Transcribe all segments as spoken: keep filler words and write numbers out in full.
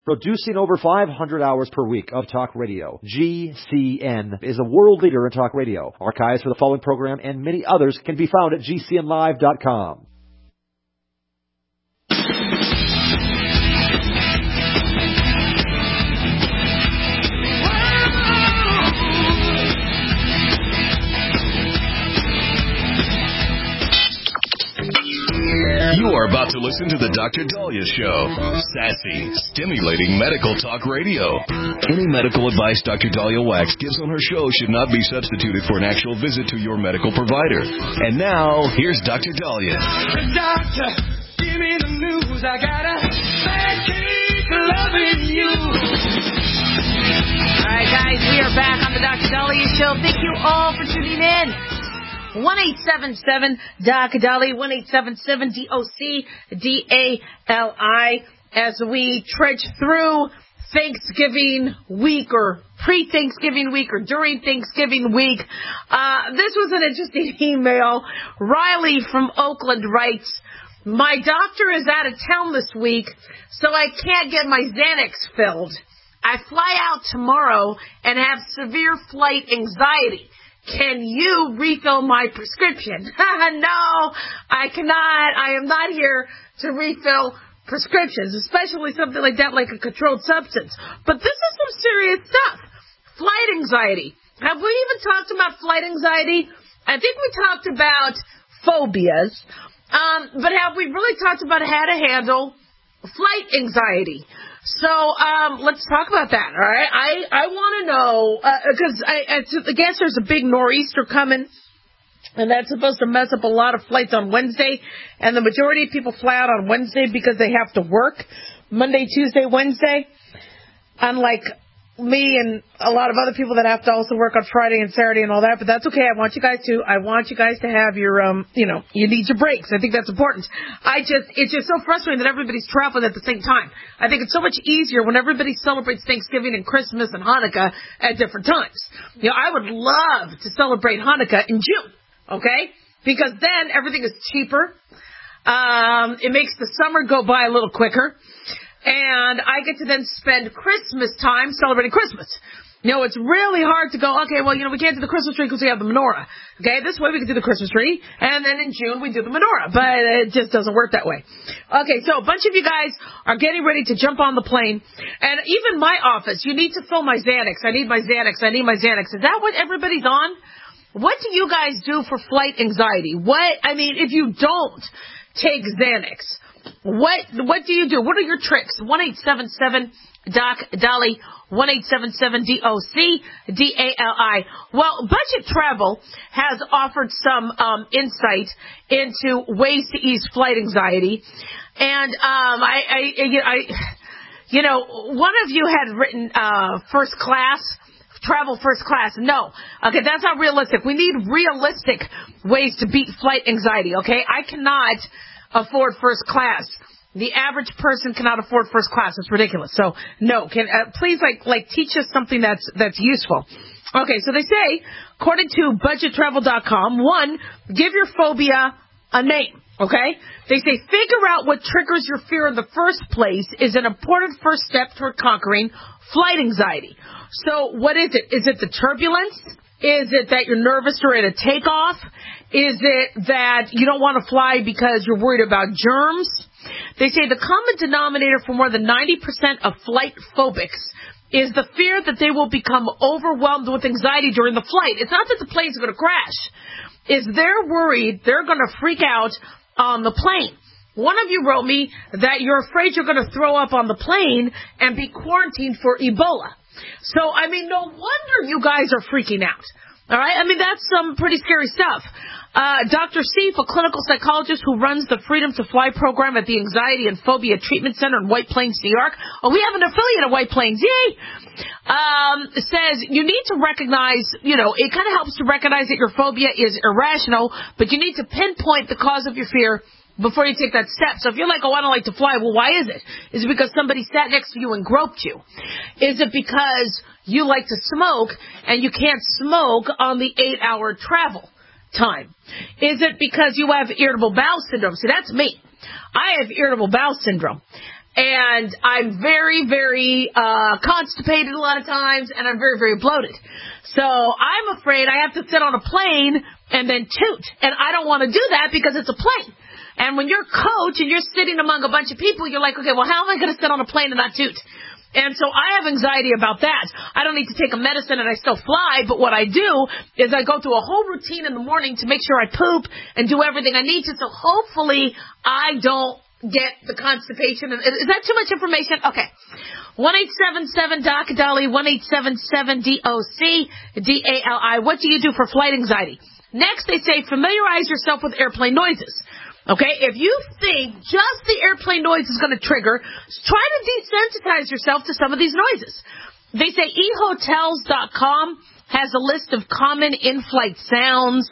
Producing over five hundred hours per week of talk radio, G C N is a world leader in talk radio. Archives for the following program and many others can be found at G C N live dot com. You are about to listen to the Doctor Daliah Show. Sassy, stimulating medical talk radio. Any medical advice Doctor Daliah Wax gives on her show should not be substituted for an actual visit to your medical provider. And now, here's Doctor Daliah. Doctor, give me the news. I got a bad case of loving you. All right, guys, we are back on the Doctor Daliah Show. Thank you all for tuning in. one eight seven seven D O C Daliah, one eight seven seven D O C D A L I, as we trudge through Thanksgiving week or pre-Thanksgiving week or during Thanksgiving week. Uh, this was an interesting email. Riley from Oakland writes, my doctor is out of town this week, so I can't get my Xanax filled. I fly out tomorrow and have severe flight anxiety. Can you refill my prescription? No, I cannot. I am not here to refill prescriptions, especially something like that, like a controlled substance. But this is some serious stuff. Flight anxiety. Have we even talked about flight anxiety? I think we talked about phobias. Um, but have we really talked about how to handle flight anxiety? So um, let's talk about that, all right? I, I want to know, because uh, I, I guess there's a big nor'easter coming, and that's supposed to mess up a lot of flights on Wednesday, and the majority of people fly out on Wednesday because they have to work Monday, Tuesday, Wednesday, unlike me and a lot of other people that have to also work on Friday and Saturday and all that, but that's okay. I want you guys to, I want you guys to have your, um, you know, you need your breaks. I think that's important. I just, it's just so frustrating that everybody's traveling at the same time. I think it's so much easier when everybody celebrates Thanksgiving and Christmas and Hanukkah at different times. You know, I would love to celebrate Hanukkah in June, okay? Because then everything is cheaper. Um, it makes the summer go by a little quicker. And I get to then spend Christmas time celebrating Christmas. You know, it's really hard to go, okay, well, you know, we can't do the Christmas tree because we have the menorah. Okay, this way we can do the Christmas tree, and then in June we do the menorah. But it just doesn't work that way. Okay, so a bunch of you guys are getting ready to jump on the plane. And even my office, you need to fill my Xanax. I need my Xanax. I need my Xanax. Is that what everybody's on? What do you guys do for flight anxiety? What, I mean, if you don't take Xanax, What what do you do? What are your tricks? one eight seven seven D O C Daliah, one eight seven seven D O C D A L I. Well, Budget Travel has offered some um, insight into ways to ease flight anxiety. And um, I, I, I, you know, one of you had written uh, first class, travel first class. No. Okay, that's not realistic. We need realistic ways to beat flight anxiety, okay? I cannot afford first class. The average person cannot afford first class. It's ridiculous. So no, can uh, please like like teach us something that's that's useful. Okay, so they say, according to budget travel dot com, one, give your phobia a name. Okay, they say figure out what triggers your fear in the first place is an important first step toward conquering flight anxiety. So what is it? Is it the turbulence? Is it that you're nervous during a takeoff? Is it that you don't want to fly because you're worried about germs? They say the common denominator for more than ninety percent of flight phobics is the fear that they will become overwhelmed with anxiety during the flight. It's not that the plane's going to crash. It's they're worried they're going to freak out on the plane. One of you wrote me that you're afraid you're going to throw up on the plane and be quarantined for Ebola. So, I mean, no wonder you guys are freaking out. All right? I mean, that's some pretty scary stuff. Uh, Doctor Seif, a clinical psychologist who runs the Freedom to Fly program at the Anxiety and Phobia Treatment Center in White Plains, New York. Oh, we have an affiliate of White Plains. Yay! Um, says you need to recognize, you know, it kind of helps to recognize that your phobia is irrational, but you need to pinpoint the cause of your fear before you take that step. So if you're like, oh, I don't like to fly, well, why is it? Is it because somebody sat next to you and groped you? Is it because you like to smoke and you can't smoke on the eight-hour travel time? Is it because you have irritable bowel syndrome? See, that's me. I have irritable bowel syndrome. And I'm very, very uh constipated a lot of times, and I'm very, very bloated. So I'm afraid I have to sit on a plane and then toot. And I don't want to do that because it's a plane. And when you're coach and you're sitting among a bunch of people, you're like, okay, well, how am I going to sit on a plane and not toot? And so I have anxiety about that. I don't need to take a medicine and I still fly, but what I do is I go through a whole routine in the morning to make sure I poop and do everything I need to, so hopefully I don't get the constipation. Is that too much information? Okay. one eight seven seven D O C D A L I, one eight seven seven D O C D A L I. What do you do for flight anxiety? Next, they say familiarize yourself with airplane noises. Okay, if you think just the airplane noise is going to trigger, try to desensitize yourself to some of these noises. They say e hotels dot com has a list of common in-flight sounds.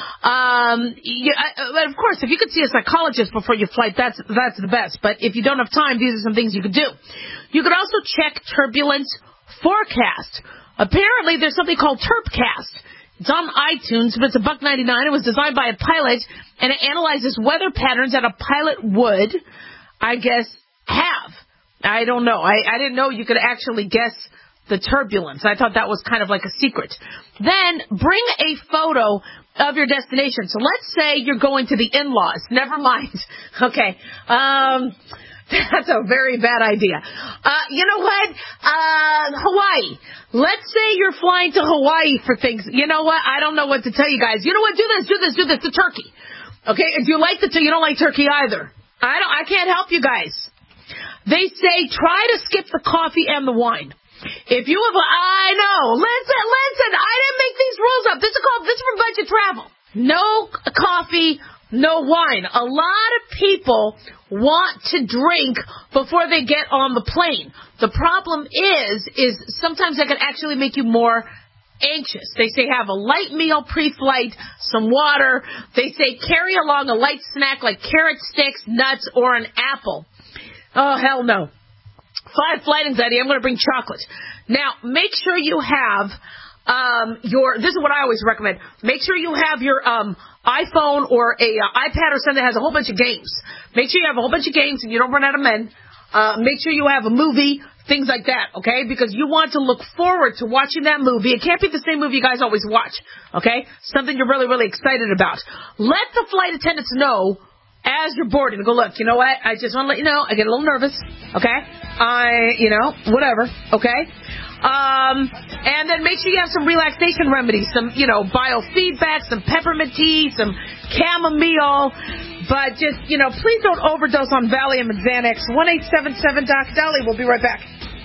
Um, you, uh, of course, if you could see a psychologist before you flight, that's that's the best. But if you don't have time, these are some things you could do. You could also check turbulence forecast. Apparently, there's something called Turpcast. It's on iTunes, but it's a buck ninety-nine. It was designed by a pilot, and it analyzes weather patterns that a pilot would, I guess, have. I don't know. I, I didn't know you could actually guess the turbulence. I thought that was kind of like a secret. Then bring a photo of your destination. So let's say you're going to the in-laws. Never mind. Okay. Um... That's a very bad idea. Uh, you know what? Uh, Hawaii. Let's say you're flying to Hawaii for things. You know what? I don't know what to tell you guys. You know what? Do this, do this, do this to Turkey. Okay? If you like the, you don't like Turkey either. I don't, I can't help you guys. They say try to skip the coffee and the wine. If you have a, I know. Listen, listen. I didn't make these rules up. This is called, this is for budget travel. No coffee, no wine. A lot of people want to drink before they get on the plane. The problem is, is sometimes that can actually make you more anxious. They say have a light meal pre-flight, some water. They say carry along a light snack like carrot sticks, nuts, or an apple. Oh, hell no. Five, flight anxiety. I'm going to bring chocolate. Now, make sure you have um, your, this is what I always recommend. Make sure you have your um, iPhone or a uh, iPad or something that has a whole bunch of games. Make sure you have a whole bunch of games and you don't run out of men. Uh, make sure you have a movie, things like that, okay? Because you want to look forward to watching that movie. It can't be the same movie you guys always watch, okay? Something you're really, really excited about. Let the flight attendants know as you're boarding. Go, look, you know what? I just want to let you know, I get a little nervous, okay? I, you know, whatever, okay? Um, and then make sure you have some relaxation remedies, some, you know, biofeedback, some peppermint tea, some chamomile. But just, you know, please don't overdose on Valium and Xanax. one eight seven seven D O C D A L I. We'll be right back.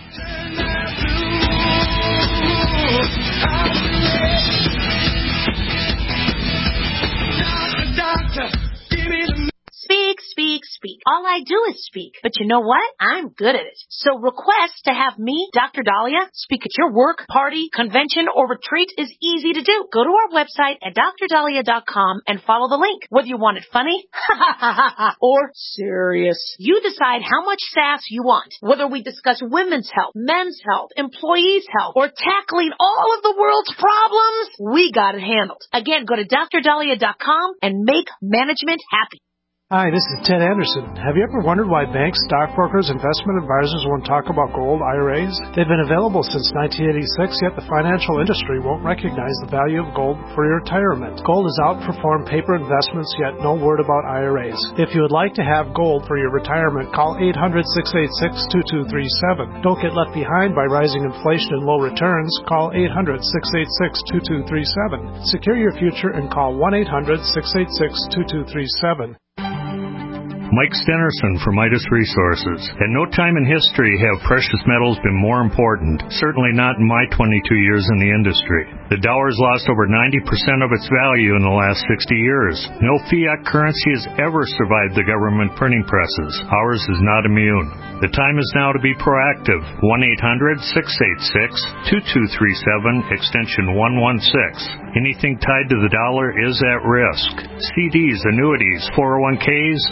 Doctor, give me the... Speak, speak, speak. All I do is speak. But you know what? I'm good at it. So request to have me, Doctor Dahlia, speak at your work, party, convention, or retreat is easy to do. Go to our website at D R dahlia dot com and follow the link. Whether you want it funny or serious, you decide how much sass you want. Whether we discuss women's health, men's health, employees' health, or tackling all of the world's problems, we got it handled. Again, go to D R dahlia dot com and make management happy. Hi, this is Ted Anderson. Have you ever wondered why banks, stockbrokers, investment advisors won't talk about gold I R As? They've been available since nineteen eighty-six, yet the financial industry won't recognize the value of gold for your retirement. Gold has outperformed paper investments, yet no word about I R As. If you would like to have gold for your retirement, call eight hundred, six eight six, two two three seven. Don't get left behind by rising inflation and low returns. Call eight hundred, six eight six, two two three seven. Secure your future and call one eight hundred, six eight six, two two three seven. Mike Stenerson for Midas Resources. At no time in history have precious metals been more important, certainly not in my twenty-two years in the industry. The dollar has lost over ninety percent of its value in the last sixty years. No fiat currency has ever survived the government printing presses. Ours is not immune. The time is now to be proactive. one eight hundred, six eight six, two two three seven, extension one one six. Anything tied to the dollar is at risk. C Ds, annuities, four oh one Ks, I R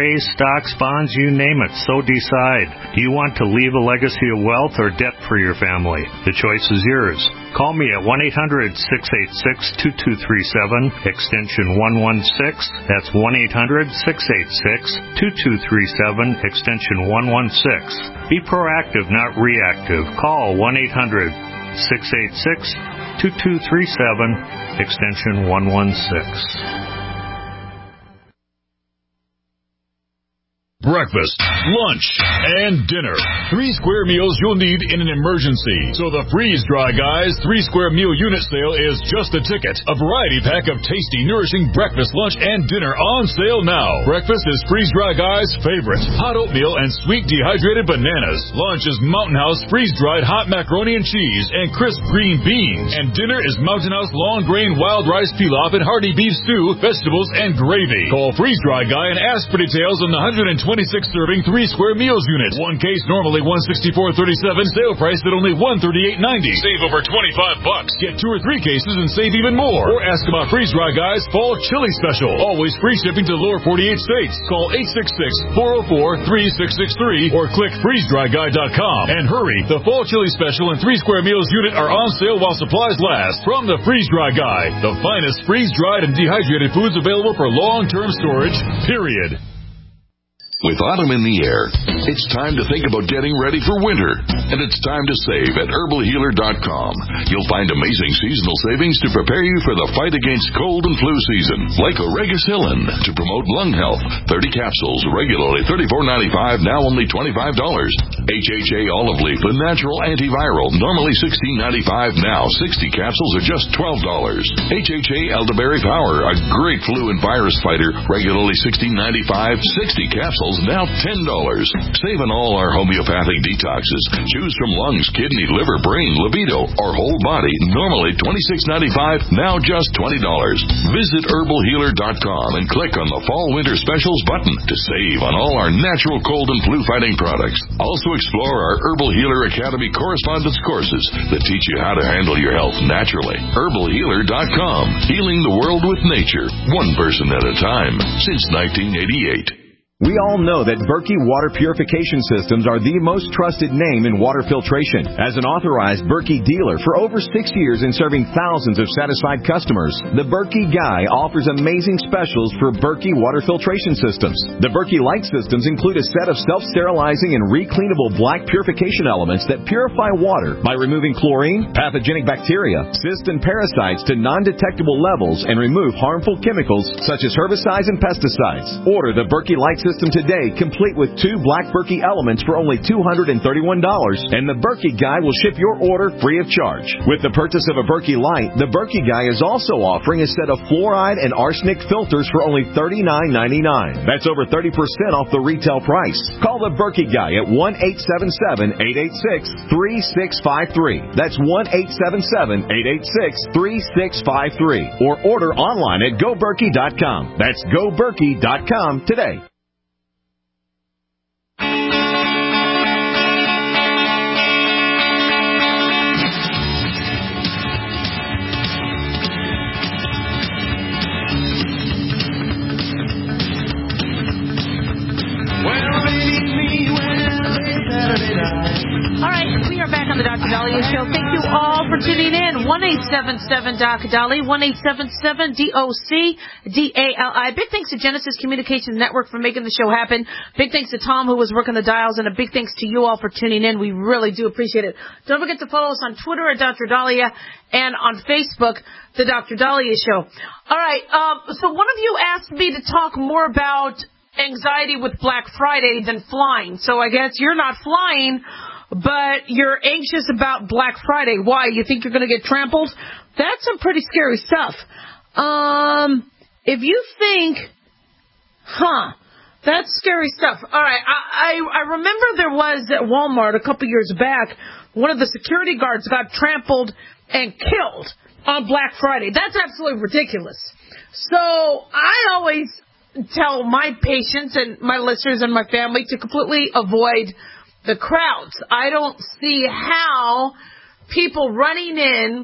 As, stocks, bonds, you name it, so decide. Do you want to leave a legacy of wealth or debt for your family? The choice is yours. Call me at one eight hundred, six eight six, two two three seven, extension one one six. That's one eight hundred, six eight six, two two three seven, extension one one six. Be proactive, not reactive. Call one eight hundred, six eight six, two two three seven, extension one one six. Breakfast, lunch, and dinner. Three square meals you'll need in an emergency. So the Freeze Dry Guys three square meal unit sale is just a ticket. A variety pack of tasty, nourishing breakfast, lunch, and dinner on sale now. Breakfast is Freeze Dry Guys' favorite. Hot oatmeal and sweet dehydrated bananas. Lunch is Mountain House freeze-dried hot macaroni and cheese and crisp green beans. And dinner is Mountain House long grain wild rice pilaf and hearty beef stew, vegetables, and gravy. Call Freeze Dry Guy and ask for details on the one hundred twenty-six serving three square meals unit. One case normally one sixty-four thirty-seven, sale price at only one thirty-eight ninety. Save over twenty-five bucks. Get two or three cases and save even more. Or ask about Freeze Dry Guys Fall Chili Special. Always free shipping to the lower forty-eight states. Call eight six six, four oh four, three six six three or click freeze dry guy dot com. And hurry, the Fall Chili Special and three square meals unit are on sale while supplies last. From the Freeze Dry Guy, the finest freeze-dried and dehydrated foods available for long-term storage, period. With autumn in the air, it's time to think about getting ready for winter. And it's time to save at herbal healer dot com. You'll find amazing seasonal savings to prepare you for the fight against cold and flu season. Like Oregacillin to promote lung health. thirty capsules, regularly thirty-four ninety-five, now only twenty-five dollars. H H A olive leaf, a natural antiviral, normally sixteen ninety-five, now sixty capsules are just twelve dollars. H H A elderberry power, a great flu and virus fighter, regularly sixteen ninety-five, sixty capsules now ten dollars. Save on all our homeopathic detoxes. Choose from lungs, kidney, liver, brain, libido, or whole body. Normally twenty-six ninety-five, now just twenty dollars. Visit herbal healer dot com and click on the Fall Winter Specials button to save on all our natural cold and flu fighting products. Also explore our Herbal Healer Academy correspondence courses that teach you how to handle your health naturally. herbal healer dot com. Healing the world with nature, one person at a time, since nineteen eighty-eight. We all know that Berkey Water Purification Systems are the most trusted name in water filtration. As an authorized Berkey dealer for over six years and serving thousands of satisfied customers, the Berkey Guy offers amazing specials for Berkey Water Filtration Systems. The Berkey Light Systems include a set of self-sterilizing and recleanable black purification elements that purify water by removing chlorine, pathogenic bacteria, cysts, and parasites to non-detectable levels and remove harmful chemicals such as herbicides and pesticides. Order the Berkey Light System today, complete with two black Berkey elements for only two hundred thirty-one dollars, and the Berkey Guy will ship your order free of charge. With the purchase of a Berkey Light, the Berkey Guy is also offering a set of fluoride and arsenic filters for only thirty-nine ninety-nine. That's over thirty percent off the retail price. Call the Berkey Guy at one eight seven seven, eight eight six, three six five three. That's one eight seven seven, eight eight six, three six five three. Or order online at go berkey dot com. That's go berkey dot com today. All right, we are back on the Doctor Dahlia Show. Thank you all for tuning in. one eight seven seven D O C Dahlia, one eight seven seven D O C D A L I. Big thanks to Genesis Communications Network for making the show happen. Big thanks to Tom, who was working the dials, and a big thanks to you all for tuning in. We really do appreciate it. Don't forget to follow us on Twitter at Doctor Dahlia and on Facebook, The Doctor Dahlia Show. All right, um, so one of you asked me to talk more about anxiety with Black Friday than flying. So I guess you're not flying, but you're anxious about Black Friday. Why? You think you're going to get trampled? That's some pretty scary stuff. Um, if you think, huh, that's scary stuff. All right, I, I, I remember there was at Walmart a couple years back, one of the security guards got trampled and killed on Black Friday. That's absolutely ridiculous. So I always tell my patients and my listeners and my family to completely avoid the crowds. I don't see how people running in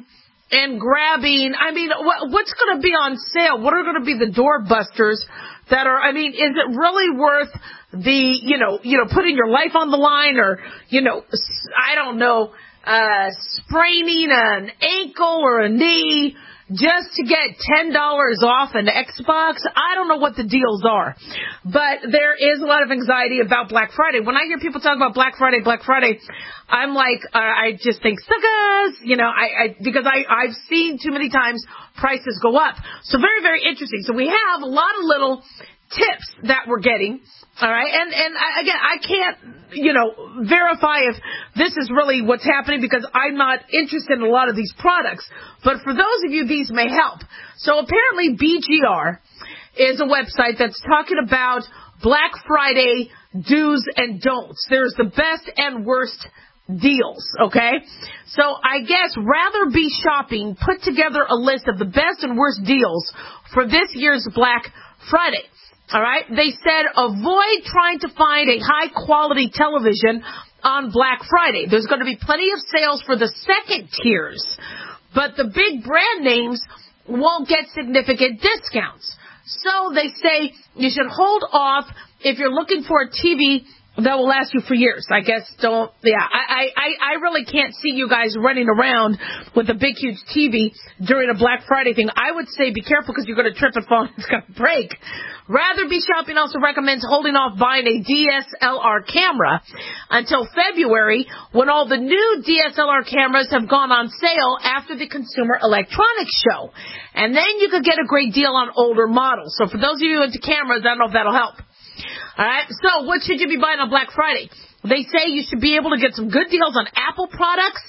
and grabbing, I mean, what, what's going to be on sale? What are going to be the doorbusters that are, I mean, is it really worth the, you know, you know, putting your life on the line or, you know, I don't know, uh, spraining an ankle or a knee just to get ten dollars off an Xbox? I don't know what the deals are, but there is a lot of anxiety about Black Friday. When I hear people talk about Black Friday, Black Friday, I'm like, uh, I just think suckers, you know, I, I because I, I've seen too many times prices go up. So very, very interesting. So we have a lot of little tips that we're getting. All right. And, and I, again, I can't, you know, verify if this is really what's happening because I'm not interested in a lot of these products. But for those of you, these may help. So apparently B G R is a website that's talking about Black Friday do's and don'ts. There's the best and worst deals, okay? So I guess rather be shopping, put together a list of the best and worst deals for this year's Black Friday. All right? They said avoid trying to find a high-quality television on Black Friday. There's going to be plenty of sales for the second tiers, but the big brand names won't get significant discounts. So they say you should hold off if you're looking for a T V that will last you for years. I guess don't, yeah, I, I, I really can't see you guys running around with a big, huge T V during a Black Friday thing. I would say be careful because you're going to trip and fall and it's going to break. Rather Be Shopping also recommends holding off buying a D S L R camera until February when all the new D S L R cameras have gone on sale after the Consumer Electronics Show. And then you could get a great deal on older models. So for those of you into cameras, I don't know if that'll help. All right, so what should you be buying on Black Friday? They say you should be able to get some good deals on Apple products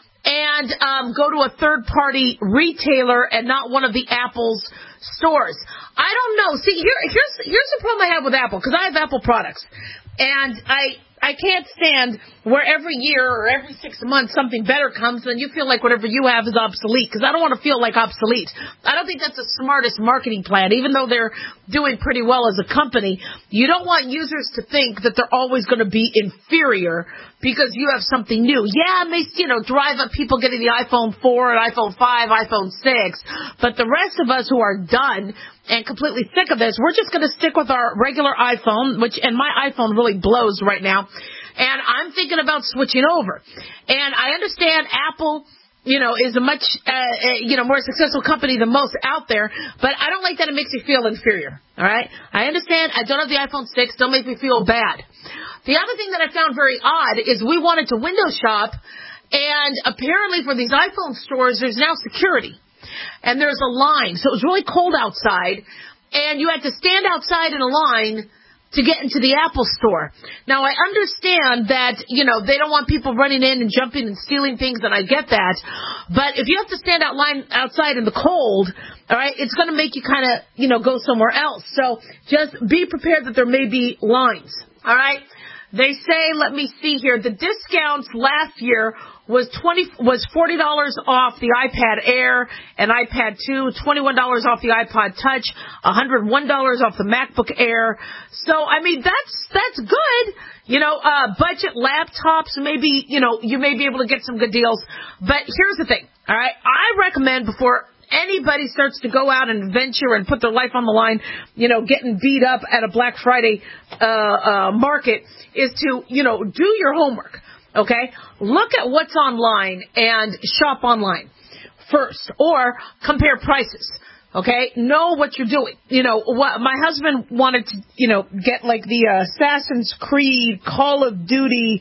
and um, go to a third-party retailer and not one of the Apple's stores. I don't know. See, here, here's here's the problem I have with Apple, because I have Apple products, and I I can't stand where every year or every six months something better comes and you feel like whatever you have is obsolete, because I don't want to feel like obsolete. I don't think that's the smartest marketing plan, even though they're doing pretty well as a company. You don't want users to think that they're always going to be inferior because you have something new. Yeah, it may, you know, drive up people getting the iPhone four, and iPhone five, iPhone six, but the rest of us who are done and completely sick of this, we're just going to stick with our regular iPhone, which, and my iPhone really blows right now. And I'm thinking about switching over. And I understand Apple, you know, is a much, uh, you know, more successful company than most out there, but I don't like that it makes me feel inferior. All right? I understand I don't have the iPhone six. Don't make me feel bad. The other thing that I found very odd is we wanted to window shop, and apparently for these iPhone stores, there's now security. And there's a line. So it was really cold outside, and you had to stand outside in a line to get into the Apple store. Now, I understand that, you know, they don't want people running in and jumping and stealing things, and I get that. But if you have to stand out line outside in the cold, all right, it's going to make you kind of, you know, go somewhere else. So just be prepared that there may be lines, all right? They say, let me see here, the discounts last year was twenty was forty dollars off the iPad Air and iPad two, twenty-one dollars off the iPod Touch, one hundred one dollars off the MacBook Air. So, I mean, that's that's good. You know, uh, budget laptops, maybe, you know, you may be able to get some good deals. But here's the thing, all right? I recommend before anybody starts to go out and venture and put their life on the line, you know, getting beat up at a Black Friday uh, uh, market, is to, you know, do your homework, okay? Look at what's online and shop online first, or compare prices, okay? Know what you're doing. You know, what my husband wanted to, you know, get like the uh, Assassin's Creed, Call of Duty,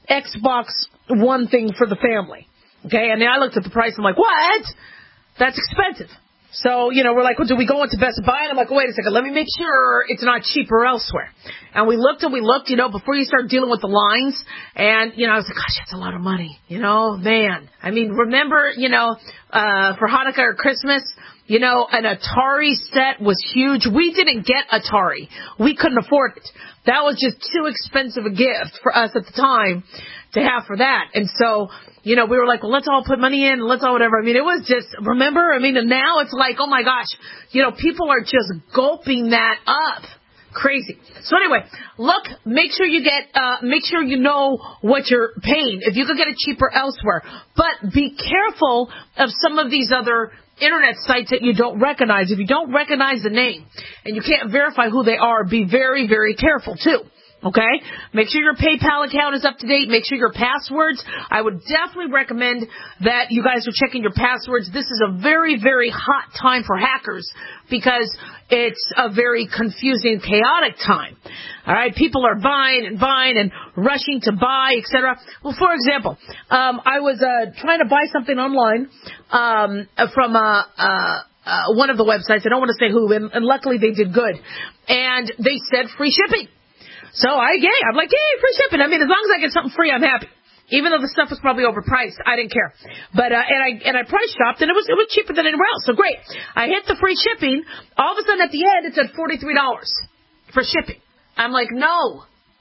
Xbox One thing for the family, okay? And then I looked at the price, I'm like, what? That's expensive. So, you know, we're like, well, do we go into Best Buy? And I'm like, wait a second, let me make sure it's not cheaper elsewhere. And we looked and we looked, you know, before you start dealing with the lines. And, you know, I was like, gosh, that's a lot of money. You know, man. I mean, remember, you know, uh, for Hanukkah or Christmas, you know, an Atari set was huge. We didn't get Atari. We couldn't afford it. That was just too expensive a gift for us at the time to have for that. And so, you know, we were like, well, let's all put money in, let's all whatever. I mean, it was just, remember? I mean, and now it's like, oh my gosh, you know, people are just gulping that up. Crazy. So anyway, look, make sure you get, uh, make sure you know what you're paying. If you could get it cheaper elsewhere. But be careful of some of these other internet sites that you don't recognize. If you don't recognize the name and you can't verify who they are, be very, very careful too. Okay? Make sure your PayPal account is up to date. Make sure your passwords. I would definitely recommend that you guys are checking your passwords. This is a very, very hot time for hackers because it's a very confusing, chaotic time. All right? People are buying and buying and rushing to buy, et cetera. Well, for example, um, I was uh, trying to buy something online um, from uh, uh, uh, one of the websites. I don't want to say who, and, and luckily they did good. And they said free shipping. So I, yeah, I'm like, yay, free shipping. I mean, as long as I get something free, I'm happy. Even though the stuff was probably overpriced, I didn't care. But, uh, and I, and I price shopped and it was, it was cheaper than anywhere else. So great. I hit the free shipping. All of a sudden at the end, it said forty-three dollars for shipping. I'm like, no,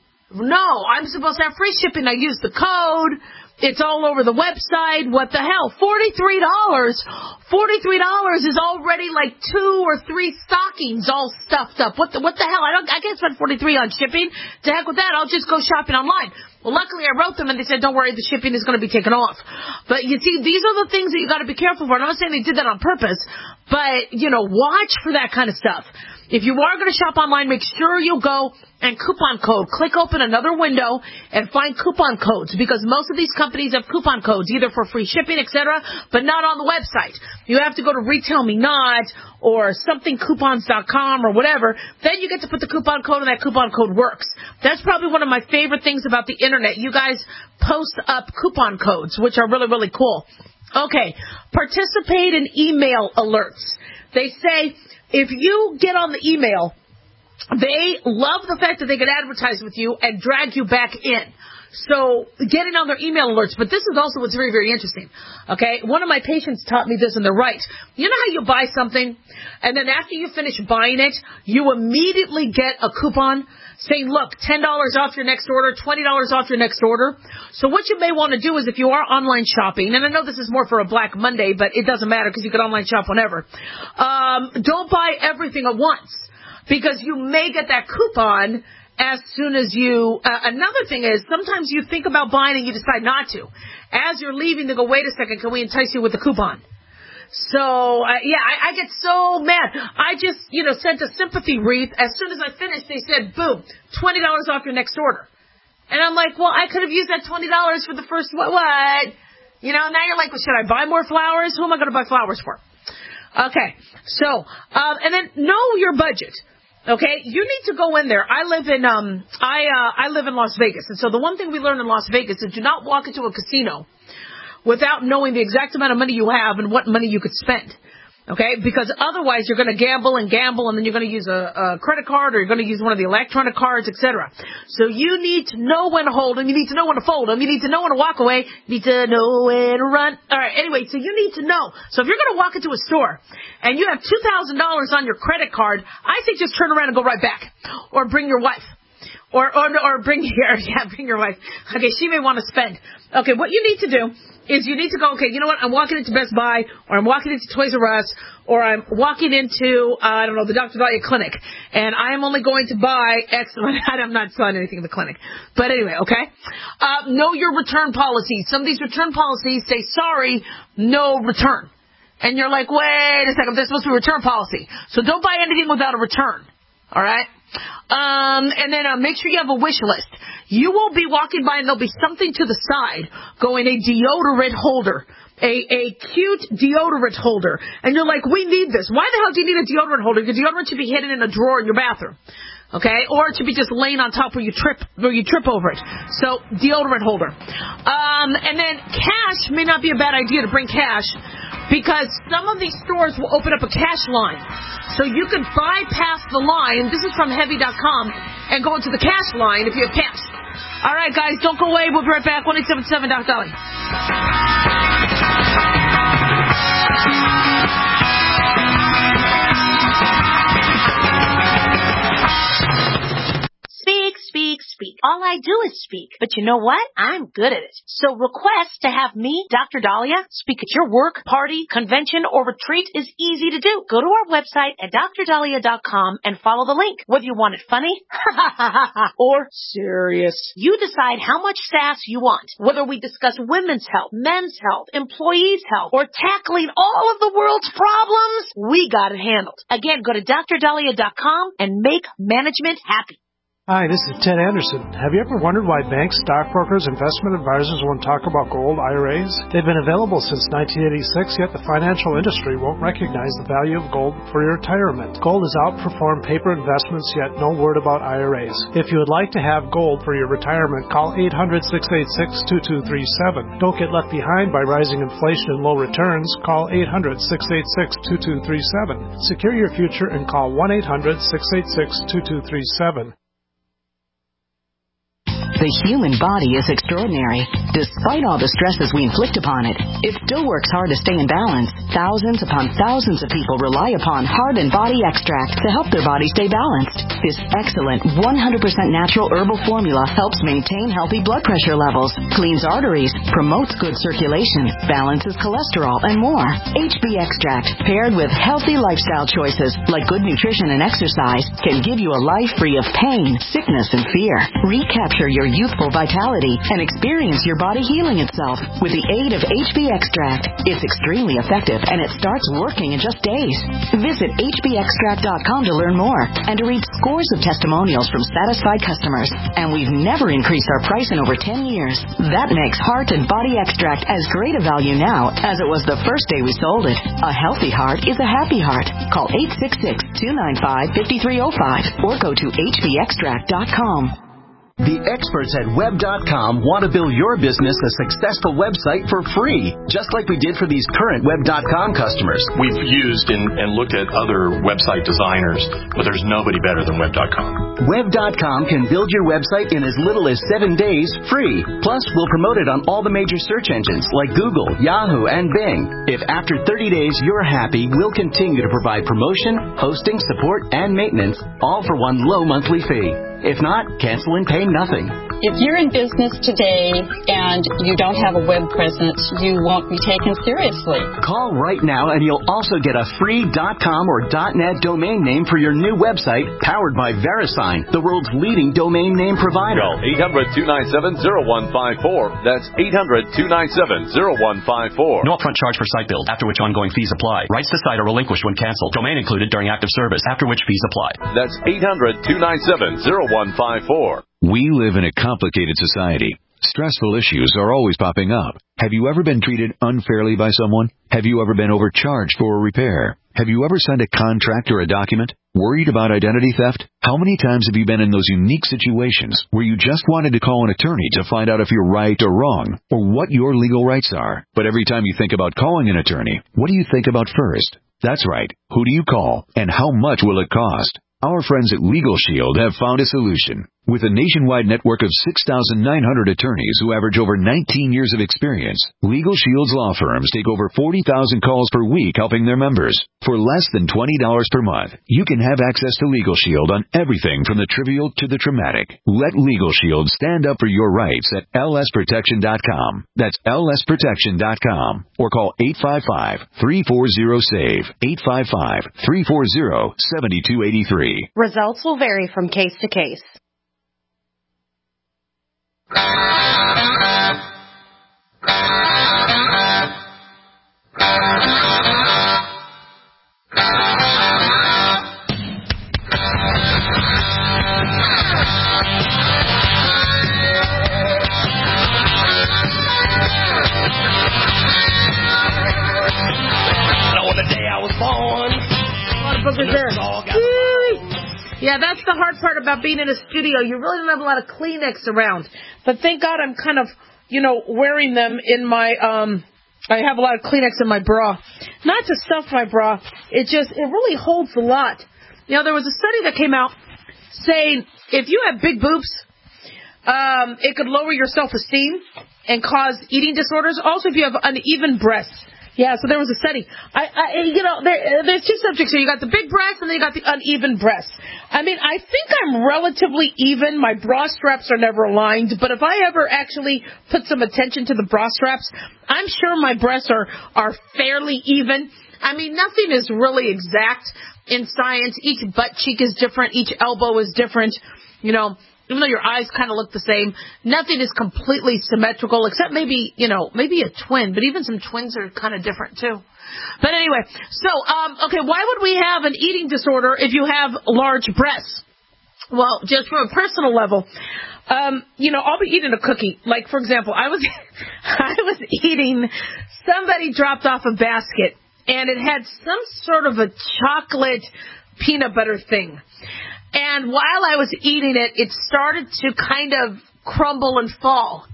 no, I'm supposed to have free shipping. I used the code. It's all over the website. What the hell? forty-three dollars. forty-three dollars is already like two or three stockings all stuffed up. What the, what the hell? I don't, I can't spend forty-three dollars on shipping. To heck with that. I'll just go shopping online. Well, luckily I wrote them and they said, don't worry, the shipping is going to be taken off. But you see, these are the things that you got to be careful for. I'm not saying they did that on purpose, but, you know, watch for that kind of stuff. If you are going to shop online, make sure you go and coupon code. Click open another window and find coupon codes because most of these companies have coupon codes, either for free shipping, et cetera, but not on the website. You have to go to Retail Me Not or something coupons dot com or whatever. Then you get to put the coupon code and that coupon code works. That's probably one of my favorite things about the internet. You guys post up coupon codes, which are really, really cool. Okay, participate in email alerts. They say, if you get on the email, they love the fact that they can advertise with you and drag you back in. So getting on their email alerts. But this is also what's very, very interesting. Okay, one of my patients taught me this, and they're right. You know how you buy something, and then after you finish buying it, you immediately get a coupon saying, look, ten dollars off your next order, twenty dollars off your next order. So what you may want to do is if you are online shopping, and I know this is more for a Black Monday, but it doesn't matter because you can online shop whenever. Um, don't buy everything at once because you may get that coupon as soon as you, uh, another thing is sometimes you think about buying and you decide not to. As you're leaving, they go, wait a second, can we entice you with a coupon? So, uh, yeah, I, I get so mad. I just, you know, sent a sympathy wreath. As soon as I finished, they said, boom, twenty dollars off your next order. And I'm like, well, I could have used that twenty dollars for the first, what, what? You know, now you're like, well, should I buy more flowers? Who am I going to buy flowers for? Okay, so, um, and then know your budget. Okay, you need to go in there. I live in, um, I, uh, I live in Las Vegas. And so the one thing we learned in Las Vegas is do not walk into a casino without knowing the exact amount of money you have and what money you could spend. Okay? Because otherwise you're going to gamble and gamble and then you're going to use a, a credit card or you're going to use one of the electronic cards, et cetera. So you need to know when to hold them. You need to know when to fold them. You need to know when to walk away. You need to know when to run. All right. Anyway, so you need to know. So if you're going to walk into a store and you have two thousand dollars on your credit card, I say just turn around and go right back. Or bring your wife. Or, or, or bring your, yeah, bring your wife. Okay, she may want to spend. Okay, what you need to do is you need to go, okay, you know what, I'm walking into Best Buy, or I'm walking into Toys R Us, or I'm walking into, uh, I don't know, the Doctor Dahlia Clinic, and I am only going to buy X, I'm not selling anything in the clinic, but anyway, okay? Uh, know your return policies. Some of these return policies say, sorry, no return. And you're like, wait a second, there's supposed to be a return policy. So don't buy anything without a return, all right? Um, and then uh, make sure you have a wish list. You will be walking by and there'll be something to the side going a deodorant holder, a, a cute deodorant holder. And you're like, we need this. Why the hell do you need a deodorant holder? Your deodorant should be hidden in a drawer in your bathroom. Okay? Or it should be just laying on top where you trip, where you trip over it. So, deodorant holder. Um, and then cash may not be a bad idea to bring cash because some of these stores will open up a cash line. So you can bypass the line, this is from heavy dot com, and go into the cash line if you have cash. All right, guys, don't go away. We'll be right back. one eight seven seven, Doctor Dolly. Speak, speak, speak. All I do is speak. But you know what? I'm good at it. So request to have me, Doctor Dahlia, speak at your work, party, convention, or retreat is easy to do. Go to our website at d r dahlia dot com and follow the link. Whether you want it funny or serious, you decide how much sass you want. Whether we discuss women's health, men's health, employees' health, or tackling all of the world's problems, we got it handled. Again, go to d r dahlia dot com and make management happy. Hi, this is Ted Anderson. Have you ever wondered why banks, stockbrokers, investment advisors won't talk about gold I R As? They've been available since nineteen eighty-six, yet the financial industry won't recognize the value of gold for your retirement. Gold has outperformed paper investments, yet no word about I R As. If you would like to have gold for your retirement, call eight hundred, six eight six, two two three seven. Don't get left behind by rising inflation and low returns. Call eight hundred, six eight six, two two three seven. Secure your future and call one eight hundred, six eight six, two two three seven. The human body is extraordinary. Despite all the stresses we inflict upon it, it still works hard to stay in balance. Thousands upon thousands of people rely upon Heart and Body Extract to help their body stay balanced. This excellent one hundred percent natural herbal formula helps maintain healthy blood pressure levels, cleans arteries, promotes good circulation, balances cholesterol, and more. H B Extract, paired with healthy lifestyle choices like good nutrition and exercise, can give you a life free of pain, sickness, and fear. Recapture your youthful vitality and experience your body healing itself with the aid of H B Extract. It's extremely effective and it starts working in just days. Visit H B extract dot com to learn more and to read scores of testimonials from satisfied customers. And we've never increased our price in over ten years. That makes Heart and Body Extract as great a value now as it was the first day we sold it. A healthy heart is a happy heart. Call eight six six, two nine five, five three zero five or go to H B extract dot com. The experts at web dot com want to build your business a successful website for free, just like we did for these current web dot com customers. We've used and, and looked at other website designers, but there's nobody better than web dot com. web dot com can build your website in as little as seven days free. Plus, we'll promote it on all the major search engines like Google, Yahoo, and Bing. If after thirty days you're happy, we'll continue to provide promotion, hosting, support, and maintenance, all for one low monthly fee. If not, cancel and pay nothing. If you're in business today and you don't have a web presence, you won't be taken seriously. Call right now and you'll also get a free .com or .net domain name for your new website powered by VeriSign, the world's leading domain name provider. Call eight hundred, two nine seven, zero one five four. That's eight hundred, two nine seven, zero one five four. No upfront charge for site build, after which ongoing fees apply. Rights to site are relinquished when canceled. Domain included during active service, after which fees apply. That's eight hundred, two nine seven, zero one five four. We live in a complicated society. Stressful issues are always popping up. Have you ever been treated unfairly by someone? Have you ever been overcharged for a repair? Have you ever signed a contract or a document? Worried about identity theft? How many times have you been in those unique situations where you just wanted to call an attorney to find out if you're right or wrong, or what your legal rights are? But every time you think about calling an attorney, what do you think about first? That's right. Who do you call, and how much will it cost? Our friends at Legal Shield have found a solution. With a nationwide network of six thousand nine hundred attorneys who average over nineteen years of experience, Legal Shield's law firms take over forty thousand calls per week helping their members. For less than twenty dollars per month, you can have access to Legal Shield on everything from the trivial to the traumatic. Let Legal Shield stand up for your rights at L S protection dot com. That's L S protection dot com. Or call eight five five, three four zero, SAVE, eight five five, three four zero, seven two eight three. Results will vary from case to case. Yeah, that's the hard part about being in a studio. You really don't have a lot of Kleenex around. But thank God I'm kind of, you know, wearing them in my, um, I have a lot of Kleenex in my bra. Not to stuff my bra. It just, it really holds a lot. You know, there was a study that came out saying if you have big boobs, um, it could lower your self-esteem and cause eating disorders. Also, if you have uneven breasts, Yeah, so there was a study. I, I you know, there, there's two subjects here. You got the big breasts and then you got the uneven breasts. I mean, I think I'm relatively even. My bra straps are never aligned, but if I ever actually put some attention to the bra straps, I'm sure my breasts are, are fairly even. I mean, nothing is really exact in science. Each butt cheek is different. Each elbow is different. You know, even though your eyes kind of look the same, nothing is completely symmetrical except maybe, you know, maybe a twin. But even some twins are kind of different, too. But anyway, so, um, okay, why would we have an eating disorder if you have large breasts? Well, just from a personal level, um, you know, I'll be eating a cookie. Like, for example, I was, I was eating, somebody dropped off a basket, and it had some sort of a chocolate peanut butter thing. And while I was eating it, it started to kind of crumble and fall.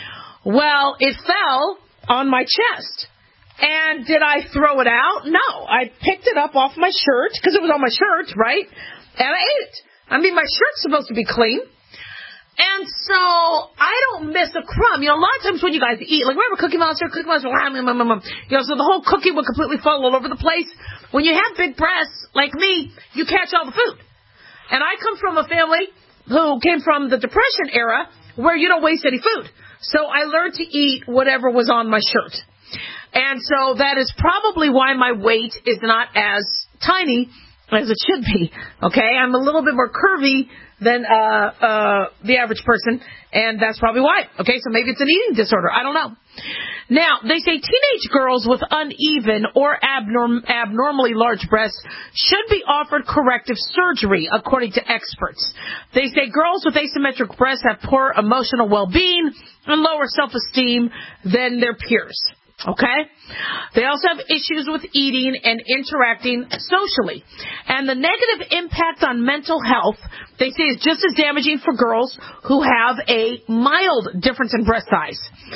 Well, it fell on my chest. And did I throw it out? No. I picked it up off my shirt, because it was on my shirt, right? And I ate it. I mean, my shirt's supposed to be clean. And so I don't miss a crumb. You know, a lot of times when you guys eat, like remember Cookie Monster, Cookie Monster, you know, so the whole cookie would completely fall all over the place. When you have big breasts, like me, you catch all the food. And I come from a family who came from the Depression era where you don't waste any food. So I learned to eat whatever was on my shirt. And so that is probably why my weight is not as tiny as it should be. Okay, I'm a little bit more curvy than uh, uh, the average person, and that's probably why. Okay, so maybe it's an eating disorder. I don't know. Now, they say teenage girls with uneven or abnorm- abnormally large breasts should be offered corrective surgery, according to experts. They say girls with asymmetric breasts have poor emotional well-being and lower self-esteem than their peers. Okay? They also have issues with eating and interacting socially. And the negative impact on mental health, they say, is just as damaging for girls who have a mild difference in breast size.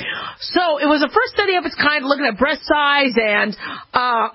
So it was the first study of its kind looking at breast size and uh,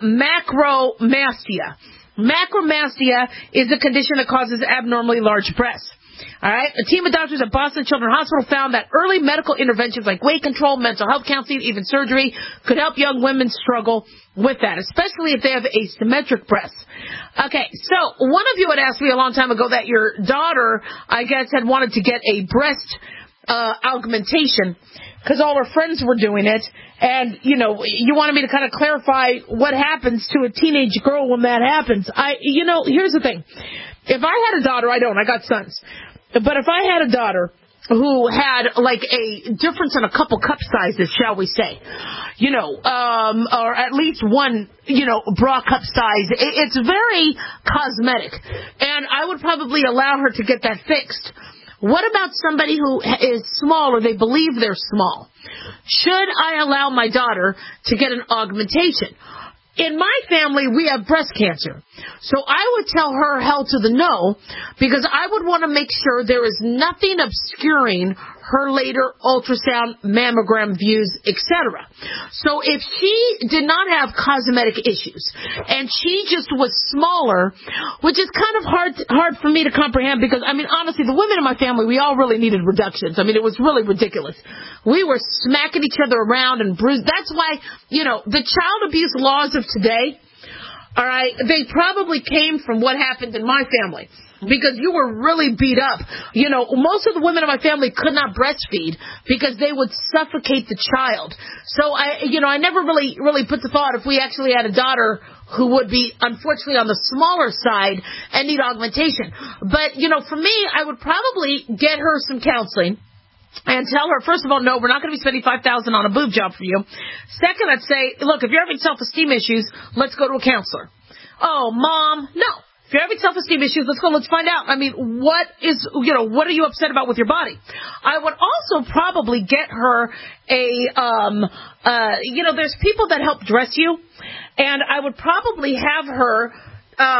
macromastia. Macromastia is a condition that causes abnormally large breasts. All right. A team of doctors at Boston Children's Hospital found that early medical interventions like weight control, mental health counseling, even surgery could help young women struggle with that, especially if they have asymmetric breasts. Okay. So one of you had asked me a long time ago that your daughter, I guess, had wanted to get a breast uh, augmentation because all her friends were doing it. And, you know, you wanted me to kind of clarify what happens to a teenage girl when that happens. I, you know, here's the thing. If I had a daughter, I don't, I got sons. But if I had a daughter who had like a difference in a couple cup sizes, shall we say, you know, um, or at least one, you know, bra cup size, it's very cosmetic. And I would probably allow her to get that fixed. What about somebody who is small or they believe they're small? Should I allow my daughter to get an augmentation? In my family, we have breast cancer. So I would tell her hell to the no because I would want to make sure there is nothing obscuring her later ultrasound, mammogram views, et cetera. So if she did not have cosmetic issues and she just was smaller, which is kind of hard hard for me to comprehend because, I mean, honestly, the women in my family, we all really needed reductions. I mean, it was really ridiculous. We were smacking each other around and bruised. That's why, you know, the child abuse laws of today, all right, they probably came from what happened in my family. Because you were really beat up. You know, most of the women in my family could not breastfeed because they would suffocate the child. So, I, you know, I never really, really put the thought if we actually had a daughter who would be, unfortunately, on the smaller side and need augmentation. But, you know, for me, I would probably get her some counseling. And tell her, first of all, no, we're not going to be spending five thousand dollars on a boob job for you. Second, I'd say, look, if you're having self-esteem issues, let's go to a counselor. Oh, Mom, no. If you're having self-esteem issues, let's go, let's find out. I mean, what is, you know, what are you upset about with your body? I would also probably get her a, um, uh, you know, there's people that help dress you, and I would probably have her, um,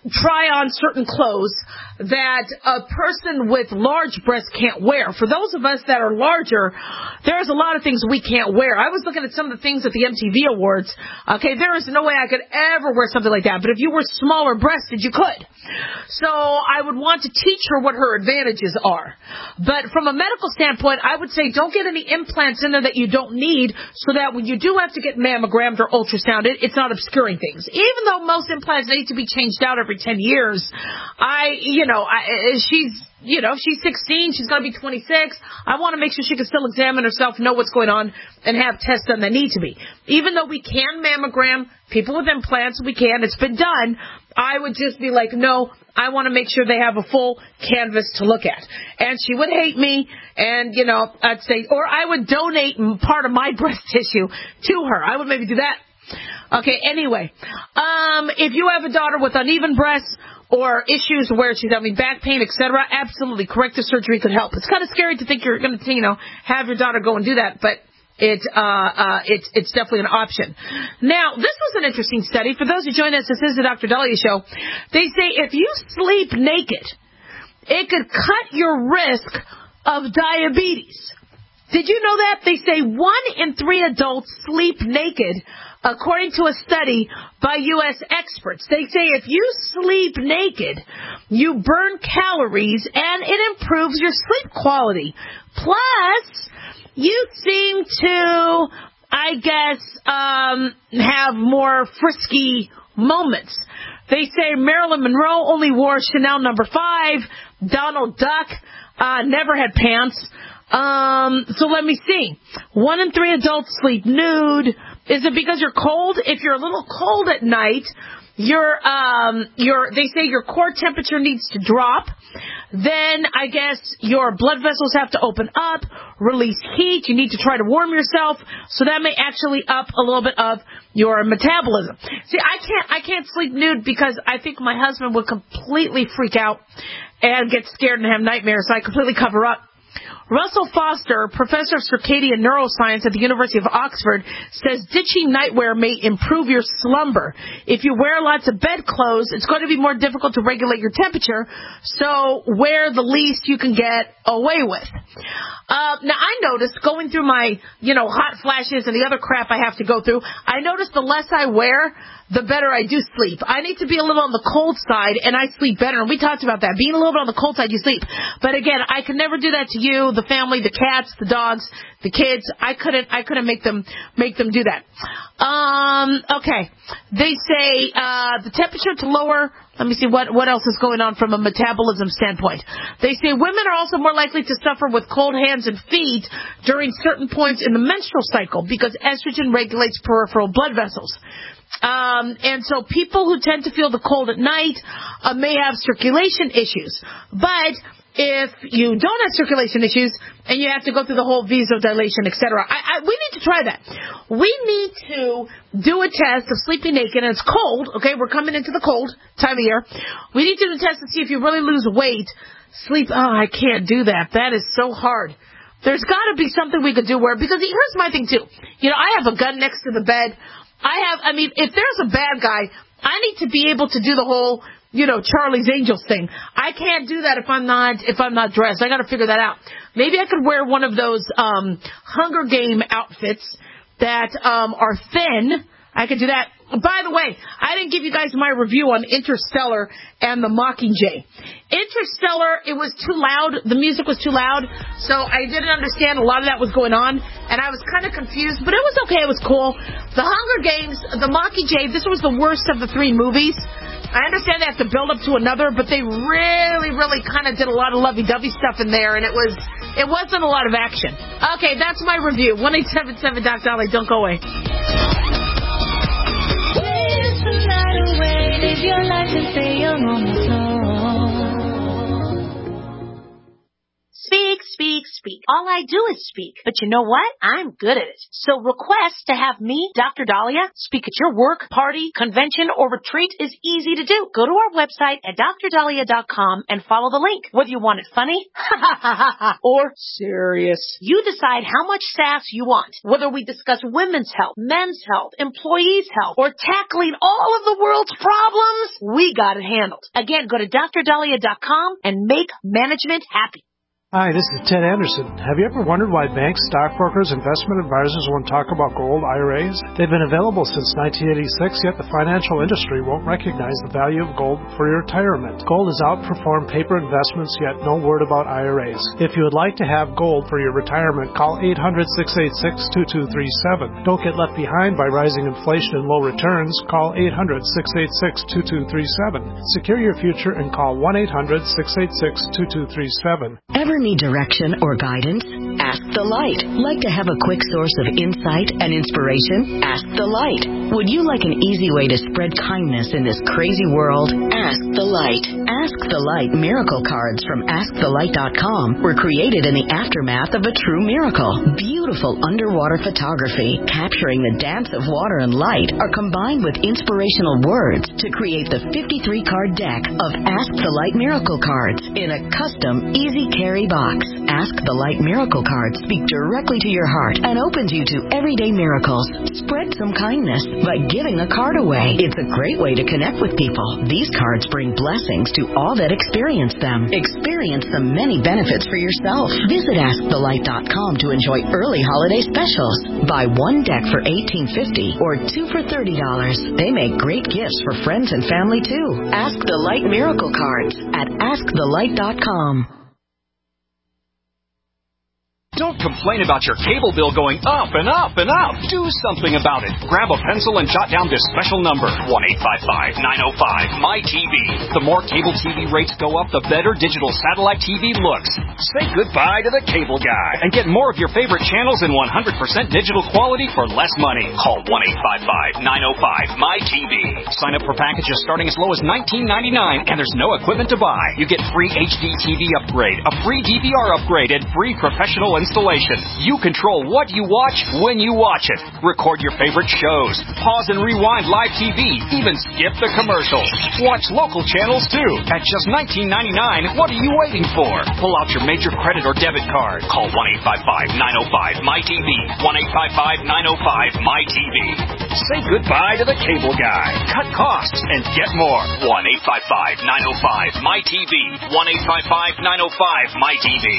try on certain clothes that a person with large breasts can't wear. For those of us that are larger, there's a lot of things we can't wear. I was looking at some of the things at the M T V Awards. Okay, there is no way I could ever wear something like that. But if you were smaller breasted, you could. So I would want to teach her what her advantages are. But from a medical standpoint, I would say don't get any implants in there that you don't need, so that when you do have to get mammogrammed or ultrasounded, it's not obscuring things. Even though most implants need to be changed out every ten years, I, you know, I, she's, you know, she's sixteen, she's going to be twenty-six. I want to make sure she can still examine herself, know what's going on, and have tests done that need to be. Even though we can mammogram people with implants, we can, it's been done, I would just be like, no, I want to make sure they have a full canvas to look at. And she would hate me, and, you know, I'd say, or I would donate part of my breast tissue to her. I would maybe do that. Okay, anyway, um, if you have a daughter with uneven breasts or issues where she's having back pain, et cetera, absolutely, corrective surgery could help. It's kind of scary to think you're going to, you know, have your daughter go and do that, but it, uh, uh, it's, it's definitely an option. Now, this was an interesting study. For those who join us, this is the Doctor Dahlia Show. They say if you sleep naked, it could cut your risk of diabetes. Did you know that? They say one in three adults sleep naked, according to a study by U S experts. They say if you sleep naked, you burn calories and it improves your sleep quality. Plus, you seem to, I guess, um, have more frisky moments. They say Marilyn Monroe only wore Chanel number five. Donald Duck uh, never had pants. Um, so let me see. One in three adults sleep nude. Is it because you're cold? If you're a little cold at night, your um your they say your core temperature needs to drop. Then I guess your blood vessels have to open up, release heat. You need to try to warm yourself, so that may actually up a little bit of your metabolism. See, I can't I can't sleep nude because I think my husband would completely freak out and get scared and have nightmares, so I completely cover up. Russell Foster, professor of circadian neuroscience at the University of Oxford, says ditching nightwear may improve your slumber. If you wear lots of bedclothes, it's going to be more difficult to regulate your temperature, so wear the least you can get away with. Uh, now, I noticed going through my, you know, hot flashes and the other crap I have to go through, I noticed the less I wear, the better I do sleep. I need to be a little on the cold side, and I sleep better. And we talked about that. Being a little bit on the cold side, you sleep. But again, I could never do that to you, the family, the cats, the dogs, the kids. I couldn't. I couldn't make them make them do that. Um. Okay. They say uh, the temperature to lower. Let me see what what else is going on from a metabolism standpoint. They say women are also more likely to suffer with cold hands and feet during certain points in the menstrual cycle because estrogen regulates peripheral blood vessels. Um, and so people who tend to feel the cold at night uh, may have circulation issues. But if you don't have circulation issues and you have to go through the whole vasodilation, et cetera, I, I, we need to try that. We need to do a test of sleeping naked, and it's cold, okay? We're coming into the cold time of year. We need to do a test to see if you really lose weight. Sleep, oh, I can't do that. That is so hard. There's got to be something we could do where, because here's my thing, too. You know, I have a gun next to the bed. I have, I mean, if there's a bad guy, I need to be able to do the whole, you know, Charlie's Angels thing. I can't do that if I'm not, if I'm not dressed. I got to figure that out. Maybe I could wear one of those, um, Hunger Game outfits that, um, are thin. I could do that. By the way, I didn't give you guys my review on Interstellar and the Mockingjay. Interstellar, it was too loud. The music was too loud, so I didn't understand a lot of that was going on, and I was kind of confused, but it was okay. It was cool. The Hunger Games, the Mockingjay, this was the worst of the three movies. I understand they have to build up to another, but they really, really kind of did a lot of lovey-dovey stuff in there, and it was, it wasn't a lot of action. Okay, that's my review. one eight seven seven Doc Dolly. Don't go away. Live your life and stay young on the floor. Speak, speak, speak. All I do is speak. But you know what? I'm good at it. So request to have me, Doctor Dahlia, speak at your work, party, convention, or retreat is easy to do. Go to our website at dr dahlia dot com and follow the link. Whether you want it funny or serious, you decide how much sass you want. Whether we discuss women's health, men's health, employees' health, or tackling all of the world's problems, we got it handled. Again, go to dr dahlia dot com and make management happy. Hi, this is Ted Anderson. Have you ever wondered why banks, stockbrokers, investment advisors won't talk about gold I R As? They've been available since nineteen eighty-six, yet the financial industry won't recognize the value of gold for your retirement. Gold has outperformed paper investments, yet no word about I R As. If you would like to have gold for your retirement, call eight hundred, six eight six, two two three seven. Don't get left behind by rising inflation and low returns. Call eight hundred, six eight six, two two three seven. Secure your future and call one eight hundred, six eight six, two two three seven. Ever need direction or guidance? Ask the Light. Like to have a quick source of insight and inspiration? Ask the Light. Would you like an easy way to spread kindness in this crazy world? Ask the Light. Ask the Light miracle cards from ask the light dot com were created in the aftermath of a true miracle. Beautiful underwater photography capturing the dance of water and light are combined with inspirational words to create the fifty-three card deck of Ask the Light miracle cards in a custom easy carry box. Ask the Light miracle cards speak directly to your heart and opens you to everyday miracles. Spread some kindness by giving a card away. It's a great way to connect with people. These cards bring blessings to all that experience them. Experience the many benefits for yourself. Visit ask the light dot com to enjoy early holiday specials. Buy one deck for eighteen fifty or two for thirty dollars. They make great gifts for friends and family too. Ask the Light miracle cards at ask the light dot com. Don't complain about your cable bill going up and up and up. Do something about it. Grab a pencil and jot down this special number, one eight five five, nine oh five, M Y T V. The more cable T V rates go up, the better digital satellite T V looks. Say goodbye to the cable guy and get more of your favorite channels in one hundred percent digital quality for less money. Call one eight five five, nine oh five, M Y T V. Sign up for packages starting as low as nineteen ninety-nine, and there's no equipment to buy. You get free H D T V upgrade, a free D V R upgrade, and free professional installation. You control what you watch when you watch it. Record your favorite shows. Pause and rewind live T V. Even skip the commercials. Watch local channels too. At just nineteen ninety-nine, what are you waiting for? Pull out your major credit or debit card. Call one eight five five, nine oh five, M Y T V. one eight five five, nine oh five, M Y T V. Say goodbye to the cable guy. Cut costs and get more. one eight five five, nine oh five, M Y T V. one eight five five, nine oh five, M Y T V.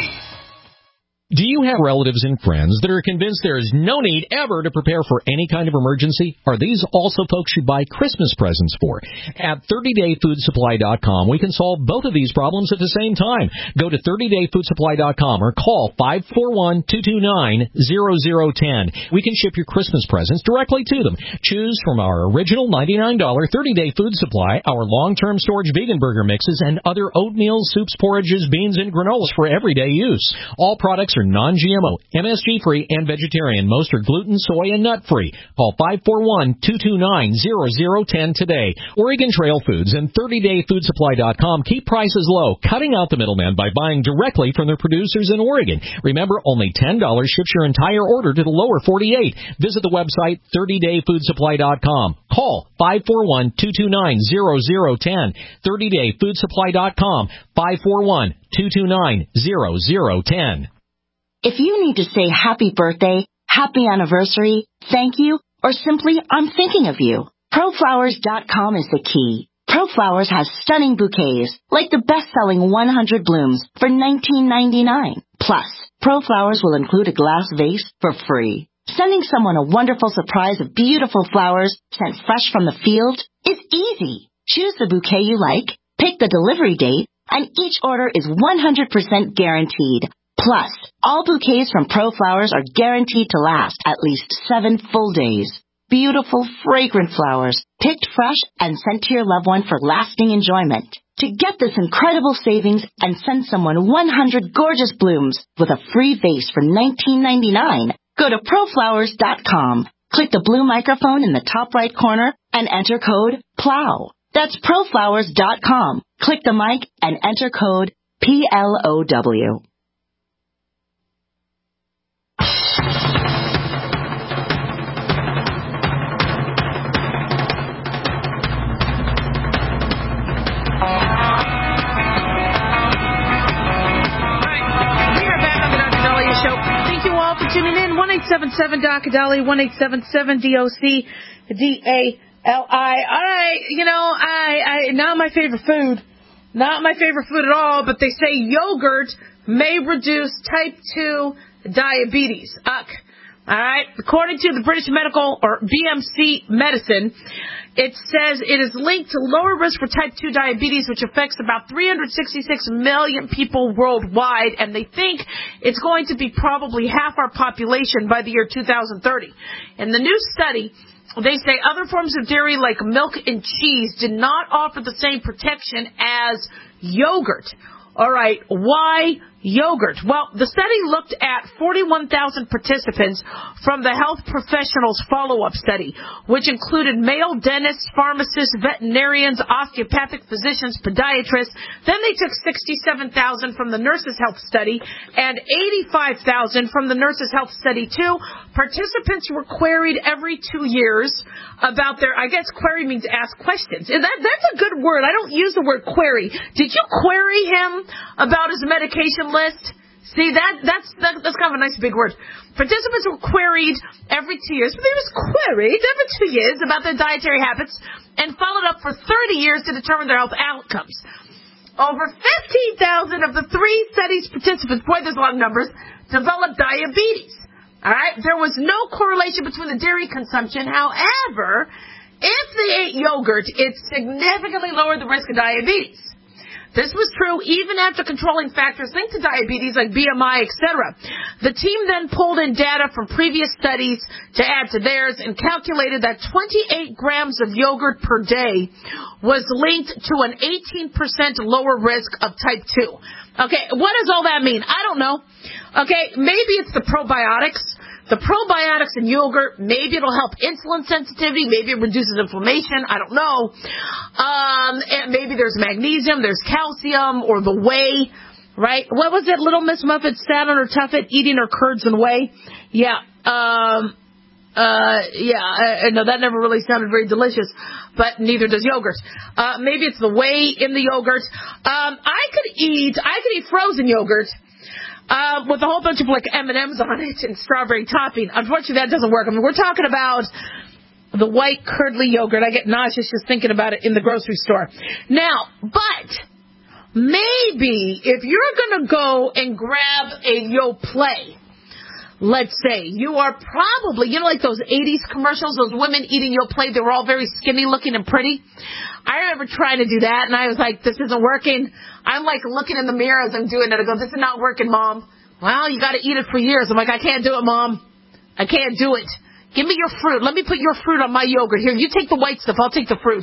Do you have relatives and friends that are convinced there is no need ever to prepare for any kind of emergency? Are these also folks you buy Christmas presents for? At thirty day food supply dot com, we can solve both of these problems at the same time. Go to thirty day food supply dot com or call five four one, two two nine, zero zero one zero. We can ship your Christmas presents directly to them. Choose from our original ninety-nine dollars thirty day food supply, our long-term storage vegan burger mixes, and other oatmeal, soups, porridges, beans, and granolas for everyday use. All products are non-G M O, M S G-free, and vegetarian. Most are gluten, soy, and nut-free. Call five four one, two two nine, zero zero one zero today. Oregon Trail Foods and thirty day food supply dot com keep prices low, cutting out the middleman by buying directly from their producers in Oregon. Remember, only ten dollars ships your entire order to the lower forty-eight. Visit the website thirty day food supply dot com. Call five four one, two two nine, zero zero one zero. thirty day food supply dot com. five four one, two two nine, zero zero one zero. If you need to say happy birthday, happy anniversary, thank you, or simply I'm thinking of you, pro flowers dot com is the key. ProFlowers has stunning bouquets, like the best-selling one hundred blooms for nineteen ninety-nine. Plus, ProFlowers will include a glass vase for free. Sending someone a wonderful surprise of beautiful flowers sent fresh from the field is easy. Choose the bouquet you like, pick the delivery date, and each order is one hundred percent guaranteed. Plus, all bouquets from ProFlowers are guaranteed to last at least seven full days. Beautiful, fragrant flowers, picked fresh and sent to your loved one for lasting enjoyment. To get this incredible savings and send someone one hundred gorgeous blooms with a free vase for nineteen ninety-nine, go to pro flowers dot com. Click the blue microphone in the top right corner and enter code PLOW. That's pro flowers dot com. Click the mic and enter code P L O W. Tuning in, one eight seven seven D O C Dolly, one eight seven seven D O C D A L I. All right, you know, I, I, not my favorite food. Not my favorite food at all, but they say yogurt may reduce type two diabetes. Ugh. All right. According to the British Medical, or B M C Medicine, it says it is linked to lower risk for type two diabetes, which affects about three hundred sixty-six million people worldwide, and they think it's going to be probably half our population by the year two thousand thirty. In the new study, they say other forms of dairy like milk and cheese did not offer the same protection as yogurt. All right, why yogurt? Well, the study looked at forty-one thousand participants from the Health Professionals Follow-Up Study, which included male dentists, pharmacists, veterinarians, osteopathic physicians, podiatrists. Then they took sixty-seven thousand from the Nurses' Health Study and eighty-five thousand from the Nurses' Health Study, too. Participants were queried every two years about their, I guess query means ask questions. And that, that's a good word. I don't use the word query. Did you query him about his medication list? See, that that's that, that's kind of a nice big word. Participants were queried every two years, but they were queried every two years about their dietary habits and followed up for thirty years to determine their health outcomes. Over fifteen thousand of the three studies participants, boy, there's a lot of numbers, developed diabetes. All right, there was no correlation between the dairy consumption. However, if they ate yogurt, it significantly lowered the risk of diabetes. This was true even after controlling factors linked to diabetes like B M I, et cetera. The team then pulled in data from previous studies to add to theirs and calculated that twenty-eight grams of yogurt per day was linked to an eighteen percent lower risk of type two. Okay, what does all that mean? I don't know. Okay, maybe it's the probiotics. The probiotics in yogurt, maybe it'll help insulin sensitivity, maybe it reduces inflammation, I don't know. Um, and maybe there's magnesium, there's calcium, or the whey, right? What was it Little Miss Muffet sat on her tuffet eating her curds and whey? Yeah, um, uh, yeah, I, I know that never really sounded very delicious, but neither does yogurt. Uh, maybe it's the whey in the yogurt. Um, I could eat, I could eat frozen yogurt. Uh, with a whole bunch of like M and M's on it and strawberry topping. Unfortunately, that doesn't work. I mean, we're talking about the white curdly yogurt. I get nauseous just thinking about it in the grocery store. Now, but maybe if you're going to go and grab a Yoplait, let's say, you are probably, you know, like those eighties commercials, those women eating Yoplait, they were all very skinny looking and pretty. I remember trying to do that, and I was like, this isn't working. I'm like looking in the mirror as I'm doing it. I go, this is not working, Mom. Well, you got to eat it for years. I'm like, I can't do it, Mom. I can't do it. Give me your fruit. Let me put your fruit on my yogurt. Here, you take the white stuff. I'll take the fruit.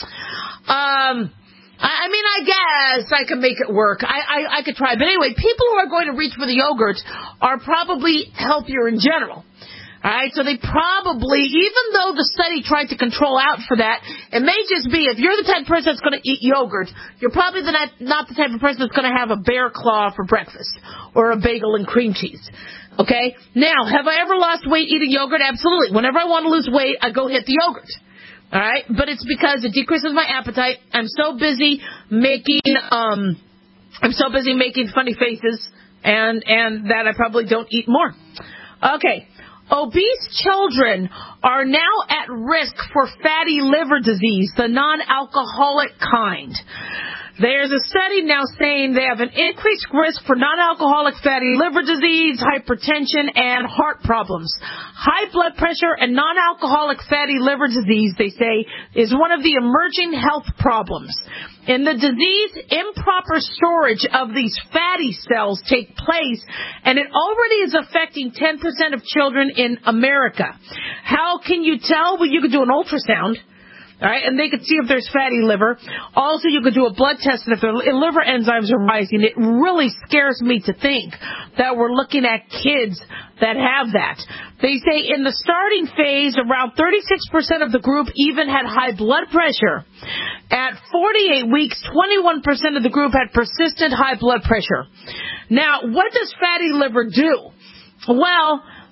Um, I mean, I guess I could make it work. I, I, I could try. But anyway, people who are going to reach for the yogurt are probably healthier in general. All right, so they probably, even though the study tried to control out for that, it may just be if you're the type of person that's going to eat yogurt, you're probably the not, not the type of person that's going to have a bear claw for breakfast or a bagel and cream cheese. Okay? Now, have I ever lost weight eating yogurt? Absolutely. Whenever I want to lose weight, I go hit the yogurt. All right? But it's because it decreases my appetite. I'm so busy making, um, I'm so busy making funny faces and, and that I probably don't eat more. Okay. Obese children are now at risk for fatty liver disease, the non-alcoholic kind. There's a study now saying they have an increased risk for non-alcoholic fatty liver disease, hypertension, and heart problems. High blood pressure and non-alcoholic fatty liver disease, they say, is one of the emerging health problems. In the disease, improper storage of these fatty cells take place, and it already is affecting ten percent of children in America. How can you tell? Well, you could do an ultrasound. All right, and they could see if there's fatty liver. Also, you could do a blood test, and if their liver enzymes are rising, it really scares me to think that we're looking at kids that have that. They say in the starting phase, around thirty-six percent of the group even had high blood pressure. At forty-eight weeks, twenty-one percent of the group had persistent high blood pressure. Now, what does fatty liver do? Well,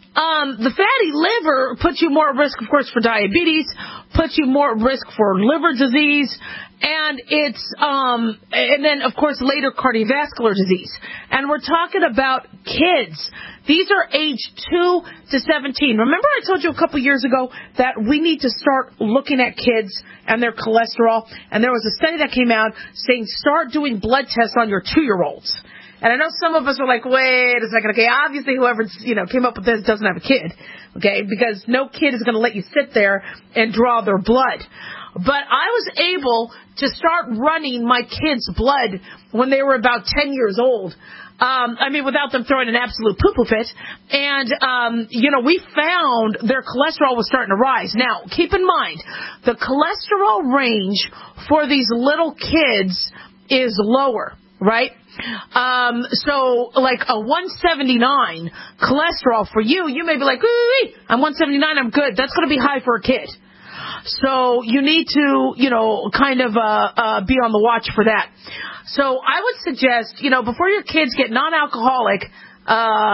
Um, the fatty liver puts you more at risk, of course, for diabetes, puts you more at risk for liver disease, and it's, um, and then, of course, later cardiovascular disease. And we're talking about kids. These are age two to seventeen. Remember I told you a couple years ago that we need to start looking at kids and their cholesterol? And there was a study that came out saying start doing blood tests on your two-year-olds. And I know some of us are like, wait a second, okay, obviously whoever, you know, came up with this doesn't have a kid, okay, because no kid is going to let you sit there and draw their blood. But I was able to start running my kids' blood when they were about ten years old. Um, I mean, without them throwing an absolute poo-poo fit. And, um, you know, we found their cholesterol was starting to rise. Now, keep in mind, the cholesterol range for these little kids is lower, right? Um, so, like a one seventy-nine cholesterol for you, you may be like, wee, I'm one seventy-nine, I'm good. That's going to be high for a kid. So you need to, you know, kind of uh, uh, be on the watch for that. So I would suggest, you know, before your kids get non-alcoholic uh,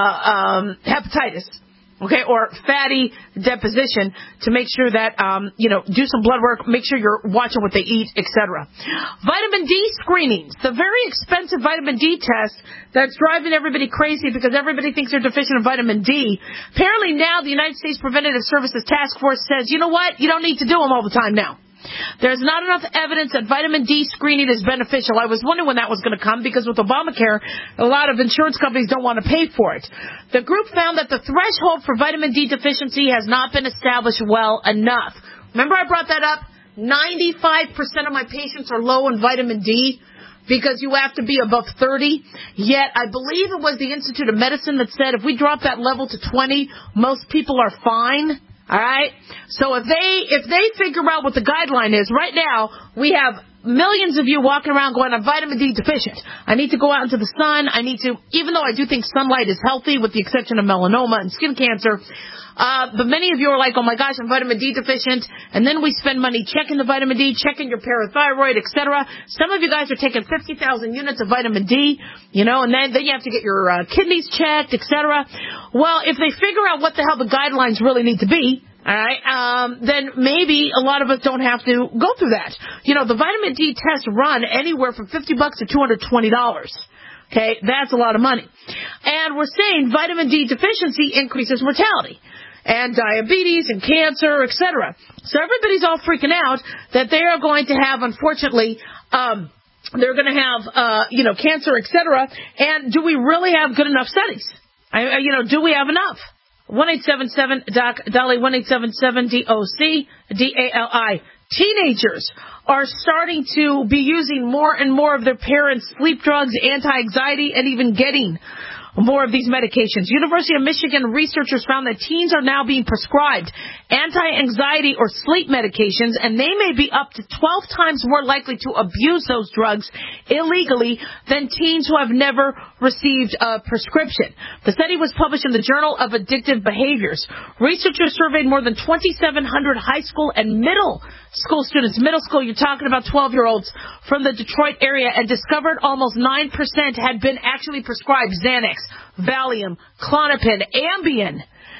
um, hepatitis, okay, or fatty deposition, to make sure that, um, you know, do some blood work, make sure you're watching what they eat, et cetera. Vitamin D screenings, the very expensive vitamin D test that's driving everybody crazy because everybody thinks they're deficient in vitamin D. Apparently now the United States Preventative Services Task Force says, you know what, you don't need to do them all the time now. There's not enough evidence that vitamin D screening is beneficial. I was wondering when that was going to come because with Obamacare, a lot of insurance companies don't want to pay for it. The group found that the threshold for vitamin D deficiency has not been established well enough. Remember I brought that up? ninety-five percent of my patients are low in vitamin D because you have to be above thirty. Yet I believe it was the Institute of Medicine that said if we drop that level to twenty, most people are fine. All right? So if they if they figure out what the guideline is, right now we have millions of you walking around going, I'm vitamin D deficient. I need to go out into the sun. I need to, even though I do think sunlight is healthy with the exception of melanoma and skin cancer, uh, but many of you are like, oh my gosh, I'm vitamin D deficient. And then we spend money checking the vitamin D, checking your parathyroid, et cetera. Some of you guys are taking fifty thousand units of vitamin D, you know, and then, then you have to get your uh, kidneys checked, et cetera. Well, if they figure out what the hell the guidelines really need to be, all right, um, then maybe a lot of us don't have to go through that. You know, the vitamin D tests run anywhere from fifty bucks to two hundred twenty dollars. Okay, that's a lot of money. And we're saying vitamin D deficiency increases mortality and diabetes and cancer, et cetera. So everybody's all freaking out that they are going to have, unfortunately, um, they're going to have, uh, you know, cancer, et cetera. And do we really have good enough studies? I, you know, do we have enough? one eight seven seven D O C, Dolly, one eight seven seven D O C, D A L I. Teenagers are starting to be using more and more of their parents' sleep drugs, anti-anxiety, and even getting more of these medications. University of Michigan researchers found that teens are now being prescribed anti-anxiety or sleep medications, and they may be up to twelve times more likely to abuse those drugs illegally than teens who have never received a prescription. The study was published in the Journal of Addictive Behaviors. Researchers surveyed more than twenty-seven hundred high school and middle school students, middle school, you're talking about twelve-year-olds from the Detroit area, and discovered almost nine percent had been actually prescribed Xanax, Valium, Klonopin, Ambien.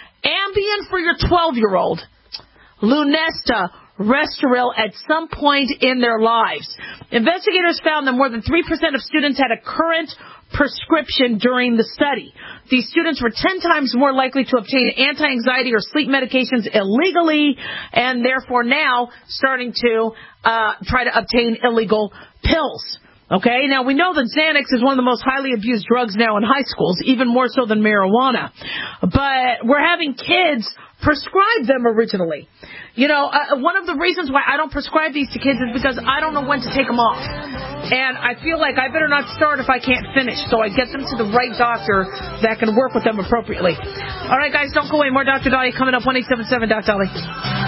Ambien for your twelve-year-old, Lunesta, Restoril at some point in their lives. Investigators found that more than three percent of students had a current prescription during the study. These students were ten times more likely to obtain anti-anxiety or sleep medications illegally, and therefore now starting to uh, try to obtain illegal pills. Okay, now we know that Xanax is one of the most highly abused drugs now in high schools, even more so than marijuana. But we're having kids prescribe them originally. You know, uh, one of the reasons why I don't prescribe these to kids is because I don't know when to take them off. And I feel like I better not start if I can't finish. So I get them to the right doctor that can work with them appropriately. All right, guys, don't go away. More Doctor Dolly coming up, one eight seven seven Doc Dolly.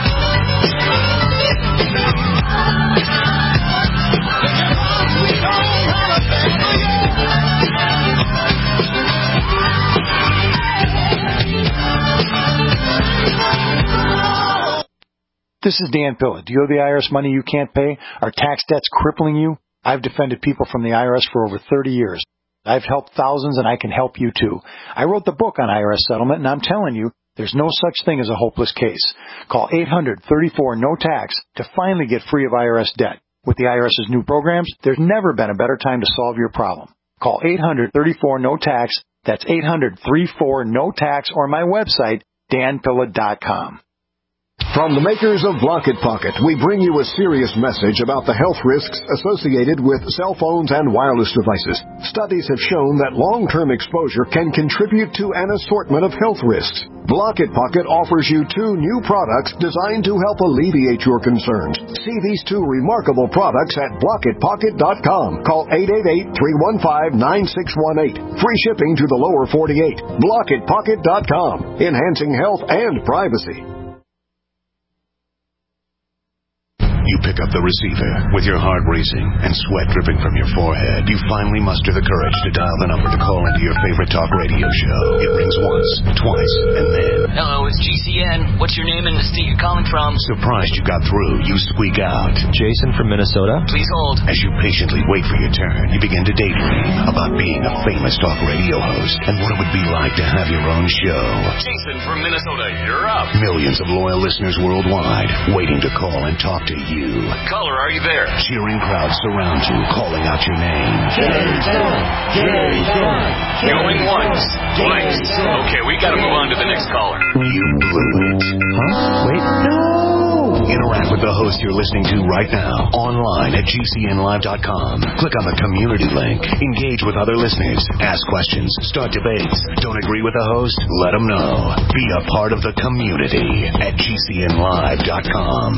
This is Dan Pilla. Do you owe the I R S money you can't pay? Are tax debts crippling you? I've defended people from the I R S for over thirty years. I've helped thousands, and I can help you too. I wrote the book on I R S settlement, and I'm telling you, There's no such thing as a hopeless case. Call eight hundred, thirty-four, no tax to finally get free of I R S debt. With the IRS's new programs, there's never been a better time to solve your problem. Call eight hundred, thirty-four, no tax. That's eight hundred, thirty-four, no tax, or my website, dan pilla dot com. From the makers of Blocket Pocket, we bring you a serious message about the health risks associated with cell phones and wireless devices. Studies have shown that long-term exposure can contribute to an assortment of health risks. Blocket Pocket offers you two new products designed to help alleviate your concerns. See these two remarkable products at blocket pocket dot com. Call eight eight eight, three one five, nine six one eight. Free shipping to the lower forty-eight. blocket pocket dot com. Enhancing health and privacy. You pick up the receiver with your heart racing and sweat dripping from your forehead. You finally muster the courage to dial the number to call into your favorite talk radio show. It rings once, twice, and then... Hello, it's G C N. What's your name and the state you're calling from? Surprised you got through, you squeak out. Jason from Minnesota. Please hold. As you patiently wait for your turn, you begin to daydream about being a famous talk radio host and what it would be like to have your own show. Jason from Minnesota, you're up. Millions of loyal listeners worldwide waiting to call and talk to you. Caller, are you there? Cheering crowds surround you, calling out your name. Jason! Jason! Going once, twice. Okay, we gotta move on to the next caller. You blew it. Huh? Wait, no! Interact with the host you're listening to right now, online at G C N live dot com. Click on the community link. Engage with other listeners. Ask questions. Start debates. Don't agree with the host? Let them know. Be a part of the community at G C N live dot com.